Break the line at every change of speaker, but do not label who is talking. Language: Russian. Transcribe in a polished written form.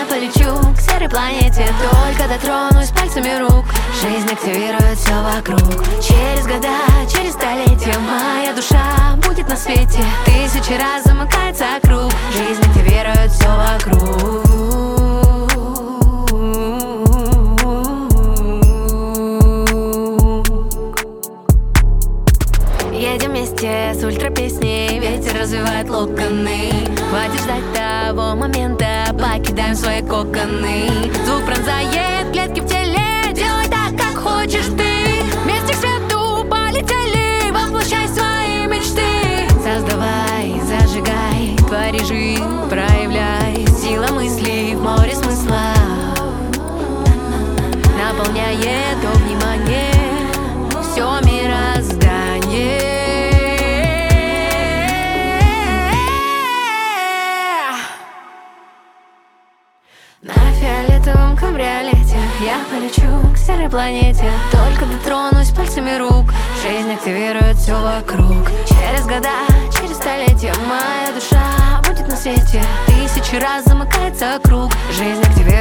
Я полечу к серой планете, только дотронусь пальцами рук. Жизнь активирует все вокруг. Через года, через столетия моя душа будет на свете. Тысячи раз замыкается круг. Жизнь активирует все вокруг. Едем вместе с ультра-песней, ветер развивает локоны. Хватит ждать того момента, покидаем свои коконы. Звук пронзает клетки в теле, делай так, как хочешь ты. Вместе к свету полетели, воплощай свои мечты. Создавай, зажигай, твори жизнь, проявляй. Сила мыслей в море смысла наполняет то внимание, все мироздание. На фиолетовом кабриолете я полечу к серой планете, только дотронусь пальцами рук. Жизнь активирует все вокруг. Через года, через столетия моя душа будет на свете. Тысячи раз замыкается круг. Жизнь активирует